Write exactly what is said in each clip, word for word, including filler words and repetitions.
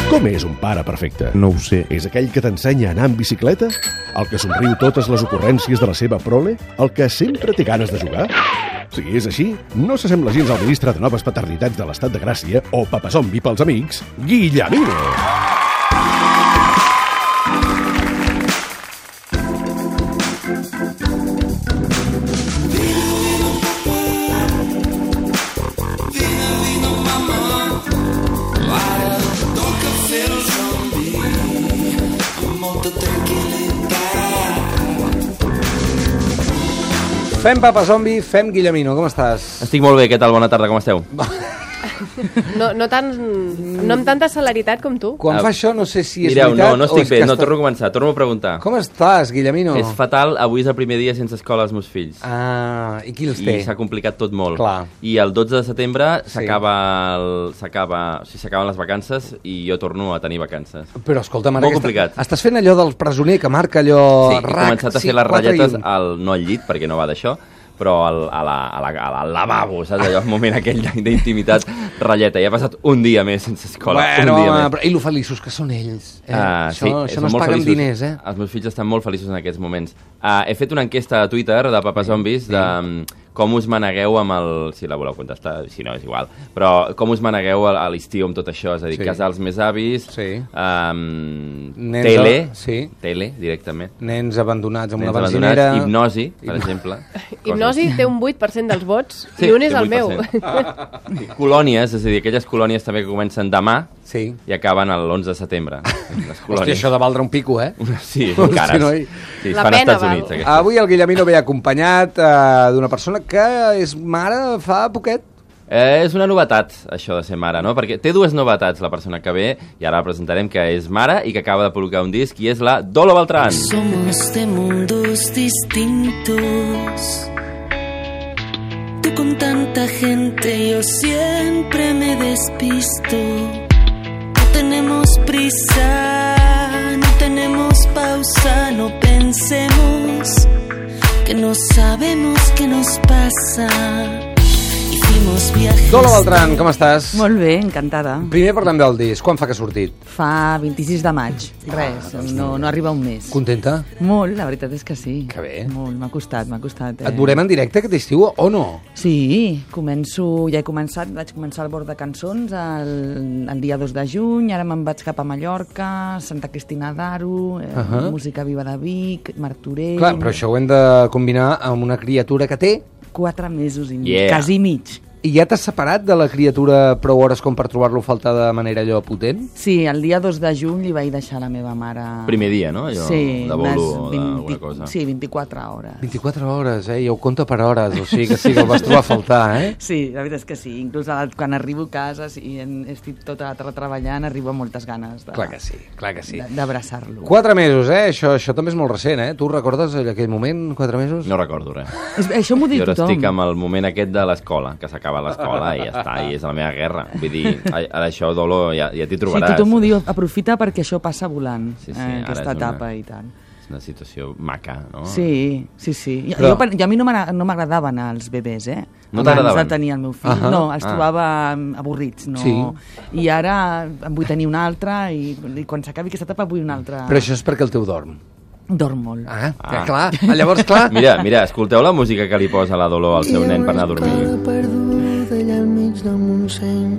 Com és un pare perfecte? No ho sé. És aquell que t'ensenya a anar en bicicleta? El que somriu totes les ocurrències de la seva prole? El que sempre té ganes de jugar? Si és així, no s'assembla gens al ministre de Noves Paternitats de l'Estat de Gràcia o papazombi pels amics, Guillemino. Fem Papa Zombi, fem Guillemino, com estàs? Estic molt bé, què tal? Bona tarda, com esteu? No, no, tan, no amb tanta celeritat com tu. Quan ah, fa això no sé si és mireu, veritat no, no estic bé, no, està... torno a començar, torno a preguntar. Com estàs, Guillemino? És fatal, avui és el primer dia sense escola als meus fills. Ah, i qui els té? I s'ha complicat tot molt. Clar. I el dotze de setembre s'acaba sí. el... s'acaba... O sigui, s'acaben les vacances i jo torno a tenir vacances. Però escolta'm, ara molt aquesta... complicat. Estàs fent allò del presoner que marca allò... Sí, he començat a fer les ratlletes, al... no al llit, perquè no va d'això, però al, a la, a la, a al lavabo, saps? Allò, el moment aquell d'intimitat, ratlleta. I ha passat un dia més sense escola. Bueno, un dia home, més. però, i lo feliços que són ells. Eh? Uh, això sí, això no es paga amb diners, eh? Els meus fills estan molt feliços en aquests moments. Uh, he fet una enquesta a Twitter de Papazombis sí. de um, com us manegueu amb el... Si la voleu contestar, si no, és igual. Però com us manegueu a, a l'estiu amb tot això? És a dir, sí. casar els més avis, sí. um, Nens tele, a... sí. tele, directament. Nens abandonats amb Nens una benzinera... Hipnosi, per exemple. Hipnosi té un vuit per cent dels vots sí, i un és el meu. I colònies, és a dir, aquelles colònies també que comencen demà sí. i acaben l'onze de setembre. Les Hòstia, això de valdre un pico, eh? Sí, encara. No, sí, es fan als Estats Units. Aquestes. Avui el Guillemino ve acompanyat uh, d'una persona que és mare fa poquet. Eh, és una novetat, això de ser mare, no? Perquè té dues novetats la persona que ve, i ara la presentarem, que és mare i que acaba de publicar un disc, i és la Dolo Beltrán. Somos de mundos distintos. Tú con tanta gente, yo siempre me despisto. No tenemos prisa, no tenemos pausa, no pensemos que no sabemos qué nos pasa. Dolo Beltrán, com estàs? Molt bé, encantada. Primer parlem del disc. Quan fa que ha sortit? Fa vint-i-sis de maig. Res, ah, no, no arriba un mes. Contenta? Molt, la veritat és que sí. Que bé. Molt, m'ha costat, m'ha costat. Eh? Et veurem en directe aquest estiu o no? Sí, començo, ja he començat, vaig començar el bord de cançons el, el dia dos de juny, ara me'n vaig cap a Mallorca, Santa Cristina d'Aro, eh, uh -huh. Música Viva de Vic, Martorell... Clar, però això ho hem de combinar amb una criatura que té... Quatre mesos i yeah. quasi mig. I ja t'has separat de la criatura prou hores com per trobar-lo a faltar de manera allò potent? Sí, el dia dos de juny li vaig deixar a la meva mare... Primer dia, no? Allò sí, de bolo o d'alguna cosa. Sí, vint-i-quatre hores. vint-i-quatre hores, eh? Ja ho compta per hores, o sigui que sí que el vas trobar a faltar, eh? Sí, la veritat és que sí. Inclús quan arribo a casa i estic tota treballant, arribo amb moltes ganes de... Clar que sí, clar que sí. D'abraçar-lo. Quatre mesos, eh? Això, això també és molt recent, eh? Tu recordes aquell moment, quatre mesos? No recordo res. És, això m'ho diu tothom. Jo estic amb el moment aquest de l'escola, que s'acaba l'escola i ja està, i és la meva guerra. Vull dir, a això, Dolo, ja, ja t'hi trobaràs. Sí, tothom m'ho diu, aprofita perquè això passa volant, sí, sí, eh, aquesta etapa una, i tant. És una situació maca, no? Sí, sí, sí. Però... Jo, jo, a mi no m'agradaven els bebès, eh? No t'agradaven? Abans de tenir el meu fill. Uh -huh. No, els ah. trobava avorrits. No? Sí. I ara en vull tenir un altre i, i quan s'acabi aquesta etapa vull un altre. Però això és perquè el teu dorm. Dorm molt. Ah, ah. clar. Llavors, clar. Mira, mira, escolteu la música que li posa la Dolo al seu nen per anar a dormir. Perduda allà al mig del Montseny,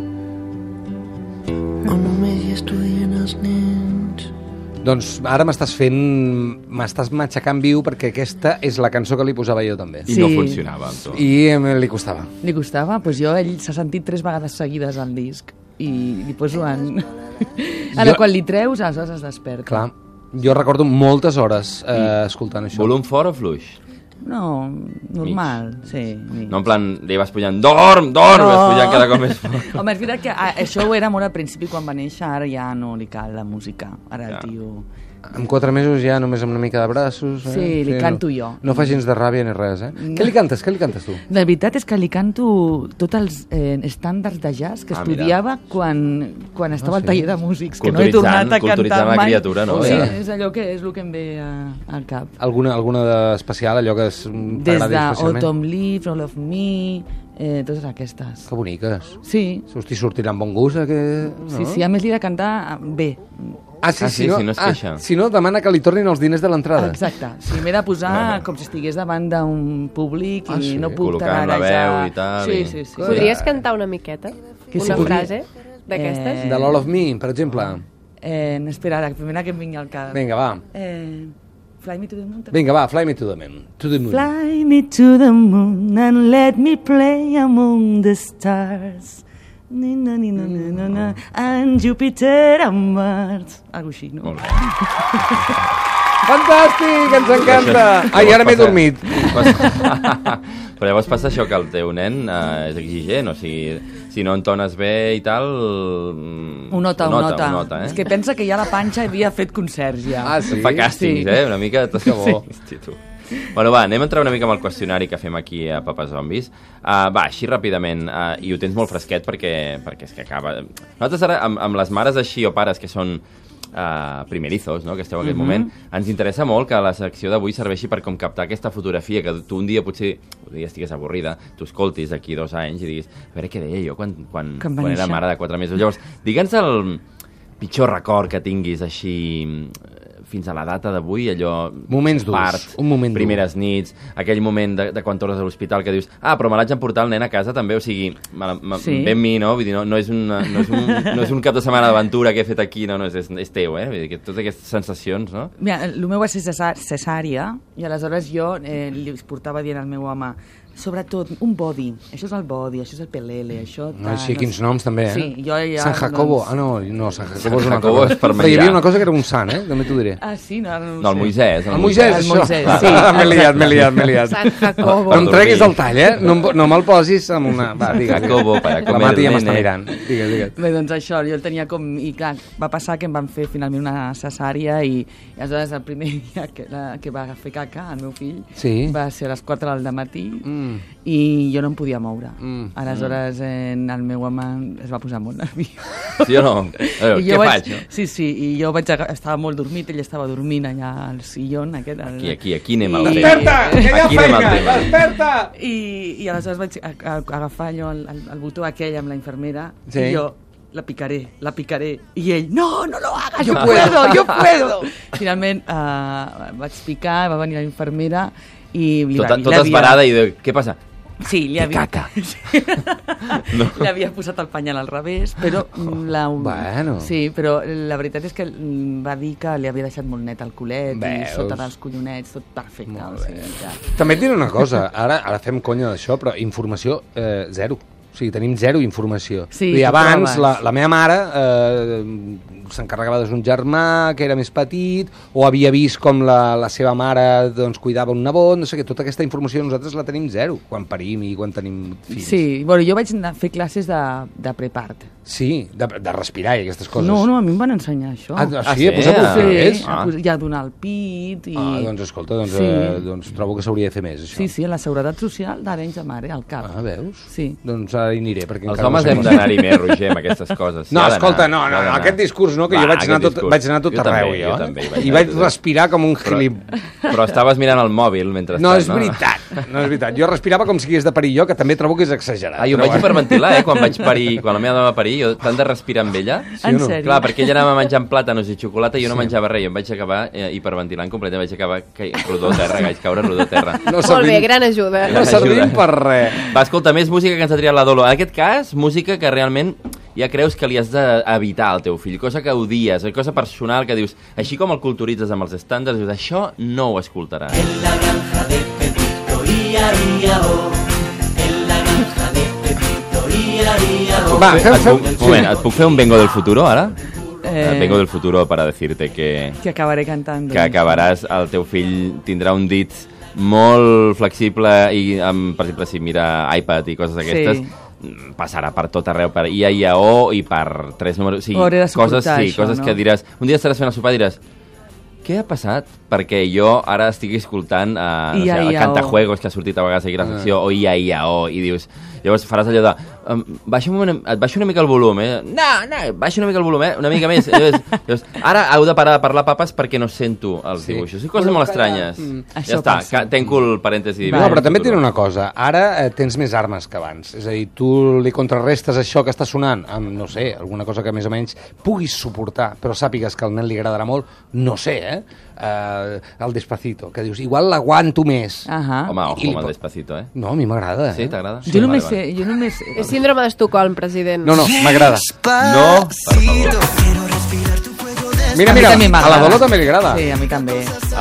on només hi estudien els nens. Doncs ara m'estàs fent... m'estàs matxacant viu perquè aquesta és la cançó que li posava jo també. I sí. no funcionava amb tu. I eh, li costava. Li costava? Doncs pues jo, ell s'ha sentit tres vegades seguides al disc i li poso en... Ara, jo... quan li treus, aleshores es desperta. Clar. Jo recordo moltes hores eh, escoltant això. Volum fort o fluix? No, normal, mig. Sí. Mig. No, en plan, li vas pujant, dorm, dorm, no. vas pujant cada cop més fort. Home, és veritat que a, això ho era molt al principi quan va néixer, ara ja no li cal la música. Ara ja. el tio... Amb quatre mesos ja només amb una mica de braços... Eh? Sí, li sí, canto no, jo. No fa gens de ràbia ni res, eh? No. Què li cantes? Què li cantes tu? La veritat és que li canto tots els eh, estàndards de jazz que ah, estudiava quan, quan estava ah, sí. al taller de músics, que no he tornat a cantar mai. La criatura, no? Sí, ja. és allò que és el que em ve a, al cap. Alguna, alguna d'especial, allò que és, des de Autumn Leaves, All of Me, eh, totes aquestes. Que boniques. Sí, Hosti, sortirà amb bon gust, aquest... No? sí, sí, a més li he de cantar bé. Ah, sí, Ah, sí, sí, no, si no es queixa. ah, si no, demana que li tornin els diners de l'entrada. Exacte, sí, m'he de posar com si estigués davant d'un públic i Ah, sí? no puc Col·locant la tararejar. veu i tal, Sí, i- sí, sí. Podries cantar una miqueta? Que sí, Una podria. frase d'aquestes? Eh, De l'All of Me, per exemple. Eh, espera, la primera que em vingui al cap. Vinga, va. Eh, fly me to the moon. Vinga, va, fly me to the moon. To the moon. Fly me to the moon and let me play among the stars. Ni, na, ni, na, na, na, na, and Jupiter and Mars. Algo així, no? Molt bé. Fantàstic, ens encanta. Ai, ara m'he Passa- dormit. passa- Però llavors passa això que el teu nen eh, és exigent, o sigui, si no entones bé i tal... mm, Ho nota, ho nota. Ho nota, eh? És que pensa que ja la panxa havia fet concerts, ja. Ah, sí? Fa càstings, Sí. eh? Una mica... Que bo. Hosti, tu. Bueno, va, anem a entrar una mica amb el qüestionari que fem aquí a Papa Zombis. Uh, va, així ràpidament, uh, i ho tens molt fresquet perquè, perquè és que acaba... Nosaltres ara, amb, amb les mares així o pares que són uh, primerizos, no?, que esteu en aquest Mhm. moment, ens interessa molt que la secció d'avui serveixi per com captar aquesta fotografia, que tu un dia potser, un dia estigues avorrida, tu escoltis d'aquí dos anys i diguis, a veure què deia jo quan, quan, Que em va quan era néixer. mare de quatre mesos. Llavors, digue'ns el pitjor record que tinguis així fins a la data d'avui, allò... Moments durs, part, un moment dur. primeres nits, aquell moment de, de quan tornes a l'hospital que dius, ah, però me l'haig d'emportar el nen a casa també, o sigui, me, la- me, Sí. ve amb mi, no? Vull dir, no, no, és una, no, és un, no és un cap de setmana d'aventura que he fet aquí, no, no, és, és teu, eh? Vull dir, que totes aquestes sensacions, no? Mira, el meu va ser cesà- cesària i aleshores jo eh, li portava dient al meu home sobretot un body, això és el body, això és el pelele, això... No, tal, així, no quins sé. noms també, eh? Sí, jo ja... San Jacobo. doncs- Ah, no, no, San Jacobo San és una altra Jacobo cosa. és per Però hi havia menjar. una cosa que era un sant, eh? També t'ho diré. Ah, sí? No, ara no, ho No, el sé. Moisès. El Moisès, El això. Moisès, Va, sí, M'he liat, exacte. m'he liat, m'he liat. San Jacobo. No em treguis el tall, eh? No, em- no me'l posis amb una... Va, digues. Jacobo, para La comer Mati ja el m'està nene. mirant. Digues, digues. Bé, doncs això, jo el tenia com... I clar, va passar que em van fer finalment una cesària i, i aleshores el primer dia que, la, que va fer caca, el meu fill, Sí. va ser a les quatre del matí Mm. i jo no em podia moure. Mm. Aleshores eh, el meu home es va posar molt nerviós. Sí o no? A veure, I què jo vaig, faig? No? Sí, sí, i jo vaig aga- estava molt dormit, ell estava dormint allà al sillón aquest. Al, Aquí, aquí, aquí anem al I- tema. Desperta, que hi ha Aquí anem al feina, tema. desperta! I, i aleshores vaig a, a, agafar allò, el, el, el botó aquell amb la infermera Sí. i jo la picaré, la picaré. I ell, no, no lo hagas, yo puedo, yo puedo. Finalment uh, vaig picar, va venir la infermera i li Tota, va, tota esverada i diu, què passa? Sí, li havia... caca. Sí. No. Li havia posat el panyal al revés, però... mm, La... Bueno. Sí, però la veritat és que mm, va dir que li havia deixat molt net el culet Veus? i sota dels collonets, tot perfecte. Molt O sigui, que... També et diré una cosa, ara, ara fem conya d'això, però informació eh, zero. O sigui, tenim zero informació. Sí, Vull dir, tu abans, trobes. la, la meva mare eh, s'encarregava de son germà, que era més petit, o havia vist com la, la seva mare doncs, cuidava un nebot, no sé què, tota aquesta informació nosaltres la tenim zero, quan parim i quan tenim fills. Sí, bueno, jo vaig anar a fer classes de, de prepart. Sí, de, de respirar i aquestes coses. No, no, a mi em van ensenyar això. Ah, Ah, sí, sí? a posar-ho Ah. al revés? Sí, Ah. a, pos- i a donar el pit. I... Ah, doncs escolta, doncs, Sí. eh, doncs trobo que s'hauria de fer més, això. Sí, sí, a la Seguretat Social d'Arenys de Mar, eh, al cap. Ah, veus? Sí. Doncs ara hi aniré, perquè Els encara homes no sé hem com- d'anar-hi més, Roger, amb aquestes coses. Sí, No, ha d'anar, escolta, no, ha no, no, d'anar. aquest discurs no, que Va, jo vaig anar, aquest tot, discurs. vaig anar a tot Jo arreu, també, jo. jo també hi vaig I anar vaig a tot. respirar com un Però, gilip... però estaves mirant el mòbil mentre No, és veritat, no és veritat. Jo respirava com si hagués de parir jo, que també trobo que és exagerat. Ah, jo em però vaig bueno. hiperventilar, eh, quan vaig parir, quan la meva dona va parir, jo tant de respirar amb ella. Sí o En no? sèrio? Clar, perquè ella anava menjant plàtanos i xocolata i jo no menjava res, i em vaig acabar eh, hiperventilant completament, vaig acabar caient rodó a terra, vaig caure rodó a terra. No Molt servim, bé, gran ajuda. no servim per res. Va, escolta, més música que ens ha triat la Dolo. En aquest cas, música que realment ja creus que li has d'evitar al teu fill, cosa que odies, cosa personal que dius, així com el culturitzes amb els estàndards, dius, això no ho escoltarà. En la granja de Pepito, ia, ia, oh. En la granja de Pepito, ia, ia, oh. Va, fem, Et fem... puc, un moment, et puc fer un vengo del futuro, ara? Eh, Eh... Vengo del futuro para decirte que, que acabaré cantant. que acabaràs, el teu fill tindrà un dit molt flexible i, amb, per exemple, si mira iPad i coses d'aquestes, Sí. passarà per tot arreu, per I A I A O i per tres números, o sigui, Ho hauré de suportar, coses, sí, això, coses no? que diràs, un dia estaràs fent el sopar i diràs, què ha passat? Perquè jo ara estic escoltant uh, no I A sé, el I A O. Cantajuegos que ha sortit a vegades aquí a la secció, o I A I A O, i dius, Llavors faràs allò de... Um, baixa una, et baixo una mica el volum, eh? No, no, baixa una mica el volum, eh? Una mica més. Llavors, llavors, ara heu de parar de parlar papes perquè no sento els Sí. dibuixos. I coses molt estranyes. Mm. Ja Això està, passa. ca- tanco el parèntesi. No, però també tenen una cosa. Ara eh, tens més armes que abans. És a dir, tu li contrarrestes això que està sonant amb, no sé, alguna cosa que més o menys puguis suportar, però sàpigues que al nen li agradarà molt, no sé, eh? Uh, el Despacito, que dius, igual l'aguanto més. Ahà. Home, ojo I li amb el po- Despacito, eh? No, a mi m'agrada, eh? Sí, t'agrada? Jo només Vale, sé... Jo només... És síndrome d'Estocolm, president. No, no, m'agrada. vale. No, per favor. Mira, A mi mira, també a la m'agrada. Dolo també li agrada. Sí, a mi també.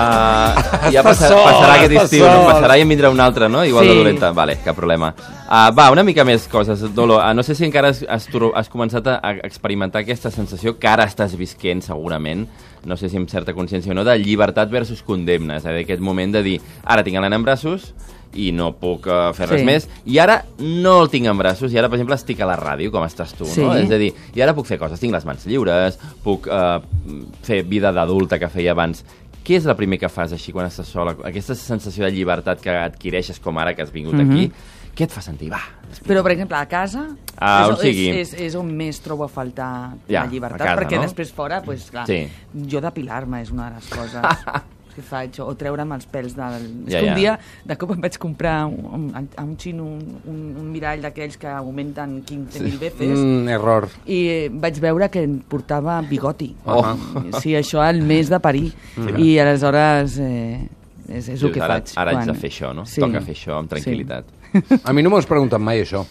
Uh, ja Està passarà, sol, passarà aquest està estiu, no? sol. Passarà i en vindrà un altre, no? Igual Sí. de dolenta. Vale, cap problema. Uh, va, una mica més coses, Dolo. Uh, no sé si encara has, has, tro- has començat a a experimentar aquesta sensació que ara estàs visquent, segurament, no sé si amb certa consciència o no, de llibertat versus condemna. És a dir, aquest moment de dir, ara tinc l'Anna en braços i no puc uh, fer res Sí. més, i ara no el tinc en braços, i ara, per exemple, estic a la ràdio, com estàs tu, Sí. no? És a dir, i ara puc fer coses, tinc les mans lliures, puc uh, fer vida d'adulta que feia abans. Què és el primer que fas així quan estàs sola? Aquesta sensació de llibertat que adquireixes com ara que has vingut Mhm. aquí, què et fa sentir? Va, Però, per exemple, a casa Ah, és, on sigui. és, és, és on més trobo a faltar Ja, la llibertat, a casa, perquè no? després fora, pues, clar, Sí. jo depilar-me és una de les coses que faig, o treure'm els pèls del... És Ja, que ja. un dia, de cop em vaig comprar un, un, a un xino un, un, un mirall d'aquells que augmenten quinze mil veces, Mm, error. i eh, vaig veure que em portava bigoti. Oh. Sí, això al mes de parir. I aleshores eh, és, és el Dius, que ara, faig. ara haig quan- de fer això, no? Sí. Toca fer això amb tranquil·litat. A mi no m'ho has preguntat mai, això.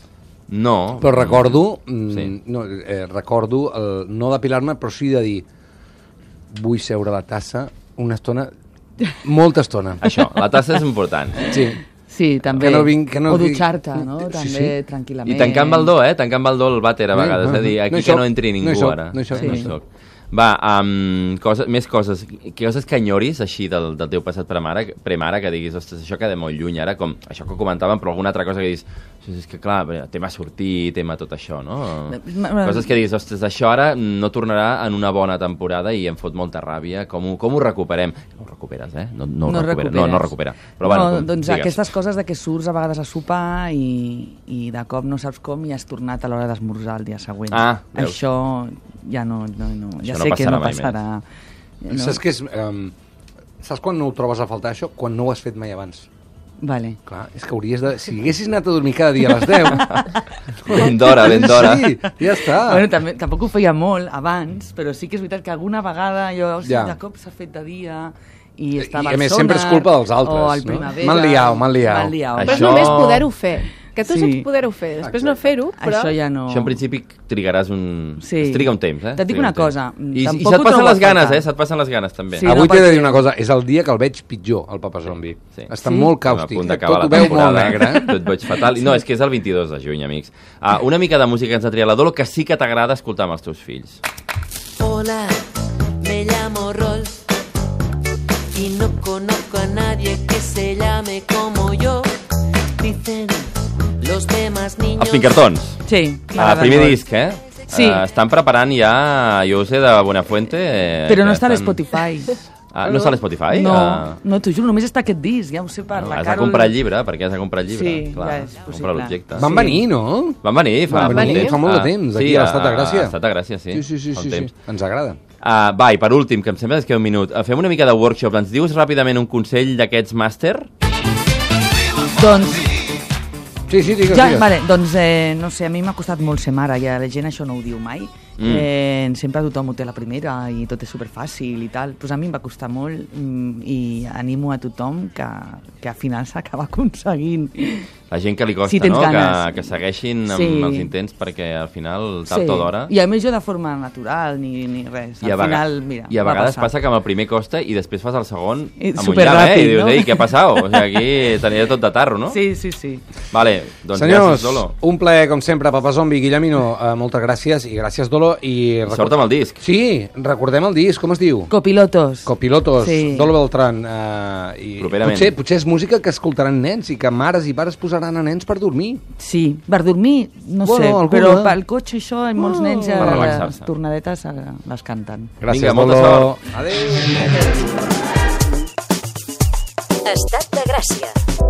No. Però recordo, mm, Sí. no, eh, recordo el no depilar-me, però sí de dir vull seure a la tassa una estona, molta estona. Això, la tassa és important. Sí. Sí, també. Que no vinc- que no o vinc- dutxar-te, no? Sí, També, sí. tranquil·lament. I tancant amb el do, eh? Tancant amb el do el vàter a No, vegades. no, És a dir, no aquí hi que soc, no entri no hi ningú soc, ara. no hi soc, no hi soc. Va, um, cosa, més coses. Coses que enyoris, així, del, del teu passat premare, premare, que diguis, ostres, això queda molt lluny ara, com això que comentàvem, però alguna altra cosa que diguis, és que clar, tema sortir, tema tot això, no? Coses que diguis, ostres, això ara no tornarà en una bona temporada i em fot molta ràbia, com ho, com ho recuperem? No ho recuperes, eh? No, no, ho No recupera. recuperes. No, no recupera. Però, bueno, no, com, doncs digues. aquestes coses de que surts a vegades a sopar i, i de cop no saps com i has tornat a l'hora d'esmorzar el dia següent. Ah, veus. Això ja no, no, no ja Això no sé que passarà no mai passarà. No? Saps què és... Um, saps quan no ho trobes a faltar, això? Quan no ho has fet mai abans. Vale. Clar, és que hauries de... Si haguessis anat a dormir cada dia a les deu... Ben d'hora, ben d'hora. Sí, ja està. Bueno, també, tampoc ho feia molt abans, però sí que és veritat que alguna vegada jo, o sigui, Ja. de cop s'ha fet de dia i I, estava a al més, sonar, sempre és culpa dels altres, o al no? primavera. M'han liat, m'han liat. M'han liat. Però és Això- només poder-ho fer. Que tu Sí. saps poder-ho fer. Després no fer-ho, però... Això ja no... Això en principi trigaràs un... Sí. Es triga un temps, eh? Et dic Triga una un temps. cosa, I, i tampoc se't ho passen trobo les a ganes, faltar. eh? Se't passen les ganes, també. Sí. Avui no, t'he de perquè- dir una cosa, és el dia que el veig pitjor, el Papa Zombi. Sí. Està Sí? molt Estem a càustic, punt eh? d'acabar tot ho la veu temporada. molt negre. Eh? Tot veig fatal. I no, és que és el vint-i-dos de juny, amics. Uh, una mica de música que ens ha triat la Dolo, que sí que t'agrada escoltar amb els teus fills. Hola, me llamo Rolf y no conozco a nadie que se llame como yo. Dicen los demás niños. Els Pinkertons. Sí, Uh, m'agrada primer molt. disc, eh? Sí. Uh, estan preparant ja, jo ho sé, de Buenafuente. Eh, Però no que està a estan- l'Spotify. Ah, no està a l'Spotify? No, Ah. no t'ho juro, només està aquest disc, ja ho sé per No, la has de Carol. comprar el llibre, perquè has de comprar el llibre. Sí, Clar, ja és has de possible. comprar l'objecte. Van Sí. venir, no? Van venir fa, Van fa un venir temps. fa molt de Ah, temps, aquí sí, a l'Estat de Gràcia. A l'Estat de Gràcia, sí. Sí, sí, sí, fa un sí, sí. temps. Ens agrada. Uh, va, i per últim, que em sembla que queda un minut, uh, fem una mica de workshop. Ens dius ràpidament un consell d'aquests màster? Doncs, Sí, sí, digues, ja, digues. vale, doncs eh, no sé, a mi m'ha costat molt ser mare, ja la gent això no ho diu mai. Mm. Eh, sempre tothom ho té a la primera i tot és superfàcil i tal. Pues a mi em va costar molt mm, i animo a tothom que, que al final s'acaba aconseguint. La gent que li costa, Si tens no? ganes. Que, que segueixin amb Sí. els intents perquè al final, tard o d'hora... I a més jo de forma natural ni, ni res. I a, Al vega- final, mira, I a va vegades passar. passa que amb el primer costa i després fas el segon I amb un superràpid, llamp, eh? I dius, no? ei, què ha passat? O sigui, aquí tenia tot de tarro, no? Sí, sí, sí. Vale, doncs Senyors, gràcies, Dolo. un plaer, com sempre, Papa Zombi, Guillemino, uh, moltes gràcies i gràcies, Dolo. I Sort amb el disc. Sí, recordem el disc, com es diu? Copilotos. Copilotos, Sí. Dolo Beltrán. Uh, i Properament. potser, potser és música que escoltaran nens i que mares i pares posaran a nens per dormir. Sí, per dormir, no Bueno, sé, alguna. però pel cotxe això, en molts Oh. nens ja Per les relaxar-se. tornadetes eh, les canten. Gràcies, Vinga, molta Dolo. sort. Adéu. Estat de Gràcia.